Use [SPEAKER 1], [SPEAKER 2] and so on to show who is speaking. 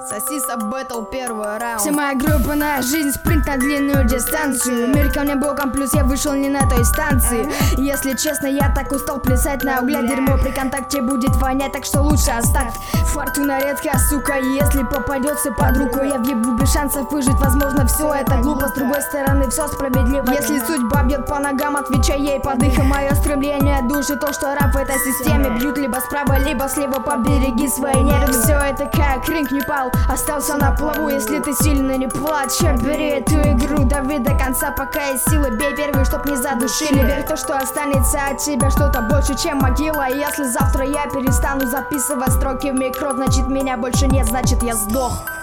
[SPEAKER 1] Сосиса бэтл, первый раунд.
[SPEAKER 2] Вся моя группа на жизнь, спринт на длинную дистанцию. Мир ко мне боком, плюс я вышел не на той станции. Если честно, я так устал плясать на угля. Дерьмо при контакте будет вонять, так что лучше оставь. Фортуна редкая, сука, если попадется под руку, я въебу без шансов выжить. Возможно, все это глупо, с другой стороны, все справедливо. Если судьба бьет по ногам, отвечай ей под их. И мое стремление души, то, что раб в этой системе бьют либо справа, либо слева. Побереги свои нервы. Все это как ринг не пал, остался на плаву. Если ты сильно не плачь, бери эту игру, дави до конца, пока есть силы. Бей первый, чтоб не задушили. Верь в то, что останется от тебя что-то больше, чем могила. И если завтра я перестану записывать строки в микро, значит меня больше нет, значит я сдох.